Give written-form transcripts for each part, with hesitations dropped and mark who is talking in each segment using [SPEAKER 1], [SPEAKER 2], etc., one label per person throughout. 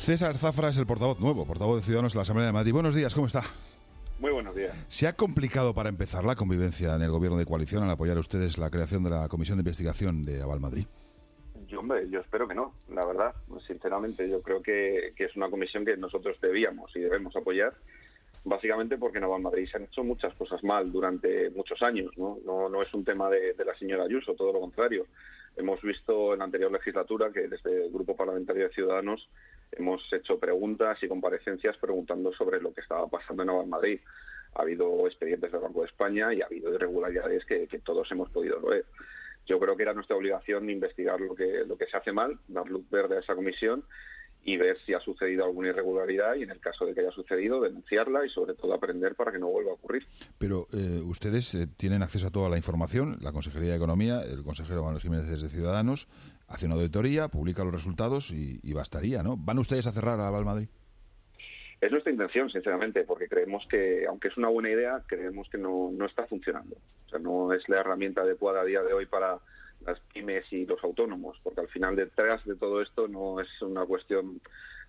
[SPEAKER 1] César Zafra es el nuevo portavoz de Ciudadanos en la Asamblea de Madrid. Buenos días, ¿cómo está?
[SPEAKER 2] Muy buenos días.
[SPEAKER 1] ¿Se ha complicado para empezar la convivencia en el gobierno de coalición al apoyar ustedes la creación de la Comisión de Investigación de Aval Madrid?
[SPEAKER 2] Yo espero que no, la verdad. Sinceramente, yo creo que es una comisión que nosotros debíamos y debemos apoyar, básicamente porque en Aval Madrid se han hecho muchas cosas mal durante muchos años, ¿no? No es un tema de la señora Ayuso, todo lo contrario. Hemos visto en la anterior legislatura que desde el Grupo Parlamentario de Ciudadanos hemos hecho preguntas y comparecencias preguntando sobre lo que estaba pasando en Aval Madrid. Ha habido expedientes del Banco de España y ha habido irregularidades que todos hemos podido ver. Yo creo que era nuestra obligación investigar lo que se hace mal, dar luz verde a esa comisión y ver si ha sucedido alguna irregularidad y, en el caso de que haya sucedido, denunciarla y, sobre todo, aprender para que no vuelva a ocurrir.
[SPEAKER 1] Pero ustedes tienen acceso a toda la información, la Consejería de Economía, el consejero Manuel Jiménez desde Ciudadanos, hace una auditoría, publica los resultados y bastaría, ¿no? ¿Van ustedes a cerrar a Aval Madrid?
[SPEAKER 2] Es nuestra intención, sinceramente, porque creemos que, aunque es una buena idea, creemos que no está funcionando. O sea, no es la herramienta adecuada a día de hoy para las pymes y los autónomos, porque al final detrás de todo esto no es una cuestión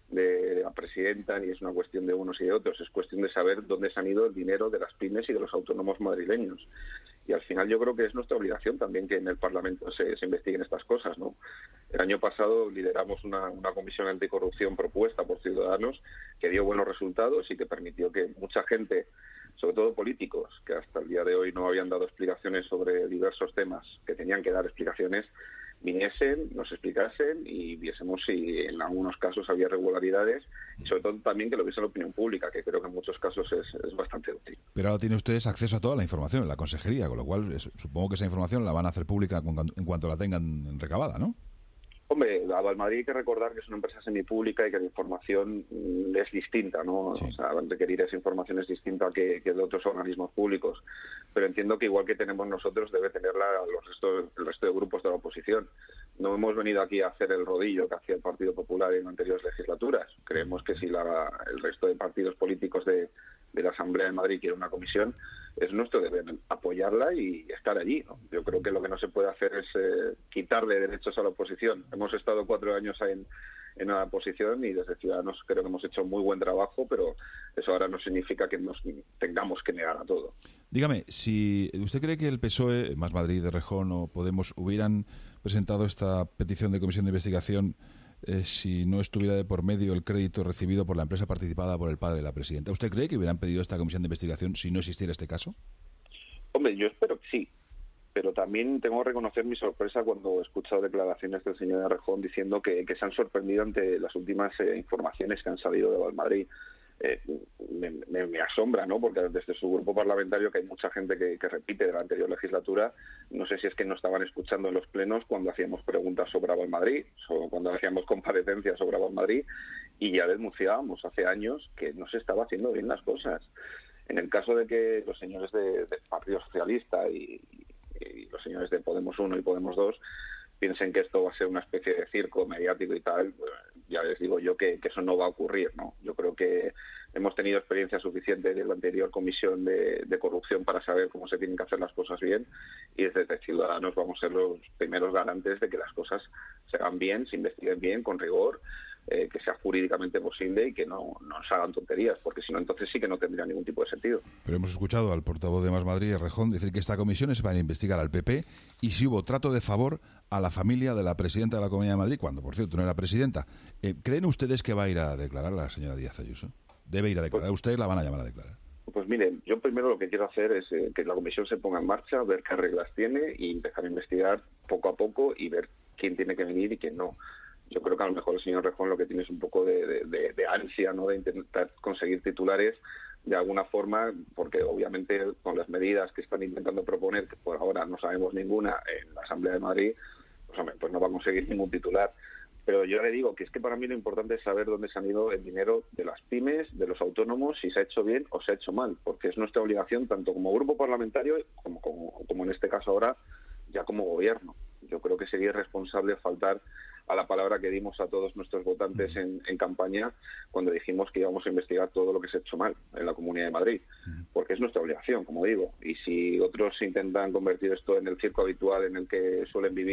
[SPEAKER 2] de la presidenta ni es una cuestión de unos y de otros, es cuestión de saber dónde se han ido el dinero de las pymes y de los autónomos madrileños. Y al final yo creo que es nuestra obligación también que en el Parlamento se investiguen estas cosas, ¿no? El año pasado lideramos una comisión anticorrupción propuesta por Ciudadanos que dio buenos resultados y que permitió que mucha gente, sobre todo políticos, que hasta el día de hoy no habían dado explicaciones sobre diversos temas, que tenían que dar explicaciones, viniesen, nos explicasen y viésemos si en algunos casos había irregularidades y sobre todo también que lo viese la opinión pública, que creo que en muchos casos es bastante útil.
[SPEAKER 1] Pero ahora tienen ustedes acceso a toda la información en la Consejería, con lo cual supongo que esa información la van a hacer pública en cuanto la tengan recabada, ¿no?
[SPEAKER 2] Hombre, Aval Madrid hay que recordar que es una empresa semipública y que la información es distinta, ¿no?
[SPEAKER 1] Sí.
[SPEAKER 2] O sea, requerir esa información es distinta que de otros organismos públicos. Pero entiendo que igual que tenemos nosotros, debe tenerla el resto de grupos de la oposición. No hemos venido aquí a hacer el rodillo que hacía el Partido Popular en anteriores legislaturas. Creemos que si el resto de partidos políticos de la Asamblea de Madrid quiere una comisión, es nuestro deber apoyarla y estar allí, ¿no? Yo creo que lo que no se puede hacer es quitarle derechos a la oposición. Hemos estado 4 años en la oposición y desde Ciudadanos creo que hemos hecho muy buen trabajo, pero eso ahora no significa que nos tengamos que negar a todo.
[SPEAKER 1] Dígame, si usted cree que el PSOE, Más Madrid, de Rejón o Podemos hubieran presentado esta petición de comisión de investigación si no estuviera de por medio el crédito recibido por la empresa participada por el padre de la presidenta, ¿usted cree que hubieran pedido esta comisión de investigación si no existiera este caso?
[SPEAKER 2] Hombre, yo espero que sí, pero también tengo que reconocer mi sorpresa cuando he escuchado declaraciones del señor Errejón diciendo que se han sorprendido ante las últimas informaciones que han salido de Aval Madrid. Me asombra, ¿no? Porque desde su grupo parlamentario, que hay mucha gente que repite de la anterior legislatura, no sé si es que no estaban escuchando en los plenos cuando hacíamos preguntas sobre Aval Madrid, o cuando hacíamos comparecencias sobre Aval Madrid, y ya denunciábamos hace años que no se estaba haciendo bien las cosas. En el caso de que los señores del Partido Socialista y los señores de Podemos 1 y Podemos 2 piensen que esto va a ser una especie de circo mediático y tal, ya les digo yo que eso no va a ocurrir, ¿no? Yo creo que hemos tenido experiencia suficiente de la anterior comisión de corrupción para saber cómo se tienen que hacer las cosas bien y desde Ciudadanos vamos a ser los primeros garantes de que las cosas se hagan bien, se investiguen bien, con rigor, que sea jurídicamente posible y que no se hagan tonterías, porque si no, entonces sí que no tendría ningún tipo de sentido.
[SPEAKER 1] Pero hemos escuchado al portavoz de Más Madrid, Errejón, decir que esta comisión es para investigar al PP y si hubo trato de favor a la familia de la presidenta de la Comunidad de Madrid, cuando, por cierto, no era presidenta. ¿Creen ustedes que va a ir a declarar la señora Díaz Ayuso? ¿Debe ir a declarar? ¿Ustedes la van a llamar a declarar?
[SPEAKER 2] Pues miren, yo primero lo que quiero hacer es que la comisión se ponga en marcha, ver qué reglas tiene y empezar a investigar poco a poco y ver quién tiene que venir y quién no. Yo creo que a lo mejor el señor Rejón lo que tiene es un poco de ansia, ¿no?, de intentar conseguir titulares de alguna forma, porque obviamente con las medidas que están intentando proponer, que por ahora no sabemos ninguna en la Asamblea de Madrid, pues no va a conseguir ningún titular. Pero yo le digo que es que para mí lo importante es saber dónde se han ido el dinero de las pymes, de los autónomos, si se ha hecho bien o se ha hecho mal, porque es nuestra obligación tanto como grupo parlamentario como en este caso ahora ya como gobierno. Yo creo que sería irresponsable faltar a la palabra que dimos a todos nuestros votantes en campaña cuando dijimos que íbamos a investigar todo lo que se ha hecho mal en la Comunidad de Madrid, porque es nuestra obligación, como digo, y si otros intentan convertir esto en el circo habitual en el que suelen vivir,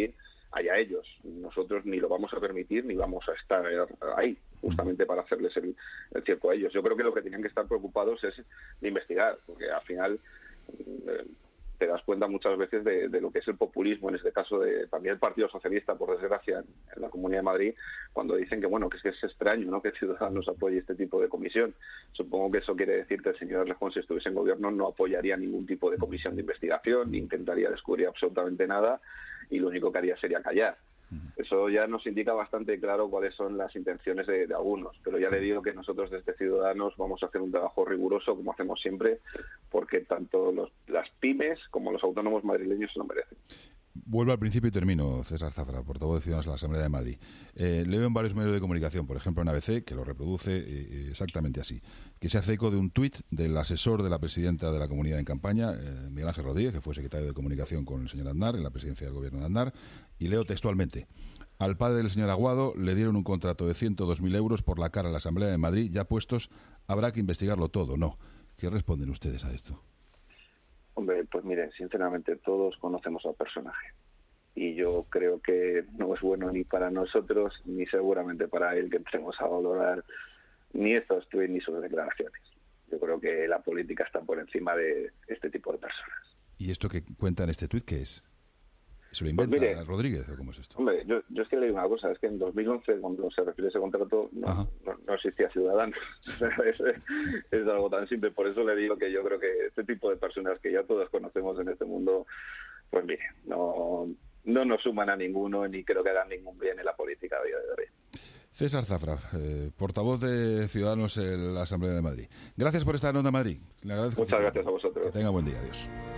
[SPEAKER 2] allá ellos. Nosotros ni lo vamos a permitir ni vamos a estar ahí justamente para hacerles el circo a ellos. Yo creo que lo que tenían que estar preocupados es de investigar, porque al final te das cuenta muchas veces de lo que es el populismo, en este caso también el Partido Socialista, por desgracia, en la Comunidad de Madrid, cuando dicen que bueno, que es extraño, ¿no?, que Ciudadanos apoye este tipo de comisión. Supongo que eso quiere decir que el señor Errejón, si estuviese en gobierno, no apoyaría ningún tipo de comisión de investigación, ni intentaría descubrir absolutamente nada, y lo único que haría sería callar. Eso ya nos indica bastante claro cuáles son las intenciones de algunos, pero ya le digo que nosotros desde Ciudadanos vamos a hacer un trabajo riguroso, como hacemos siempre, porque tanto las pymes como los autónomos madrileños se lo merecen.
[SPEAKER 1] Vuelvo al principio y termino, César Zafra, portavoz de Ciudadanos en la Asamblea de Madrid. Leo en varios medios de comunicación, por ejemplo en ABC, que lo reproduce exactamente así, que se hace eco de un tuit del asesor de la presidenta de la Comunidad en campaña, Miguel Ángel Rodríguez, que fue secretario de Comunicación con el señor Aznar en la presidencia del gobierno de Aznar, y leo textualmente: al padre del señor Aguado le dieron un contrato de 102.000 euros por la cara a la Asamblea de Madrid, ya puestos, habrá que investigarlo todo, ¿no? ¿Qué responden ustedes a esto?
[SPEAKER 2] Hombre, pues miren, sinceramente todos conocemos al personaje y yo creo que no es bueno ni para nosotros ni seguramente para él que empecemos a valorar ni estos tweets ni sus declaraciones. Yo creo que la política está por encima de este tipo de personas.
[SPEAKER 1] ¿Y esto que cuenta en este tuit qué es? ¿Se lo inventa pues Rodríguez o cómo es esto?
[SPEAKER 2] Hombre, yo es que le digo una cosa, es que en 2011, cuando se refirió a ese contrato, no existía Ciudadanos. Es algo tan simple, por eso le digo que yo creo que este tipo de personas que ya todos conocemos en este mundo, pues mire, no nos suman a ninguno ni creo que hagan ningún bien en la política a día de hoy.
[SPEAKER 1] César Zafra, portavoz de Ciudadanos en la Asamblea de Madrid. Gracias por estar en Onda Madrid. Le agradezco.
[SPEAKER 2] Muchas gracias a vosotros.
[SPEAKER 1] Que tenga buen día. Adiós.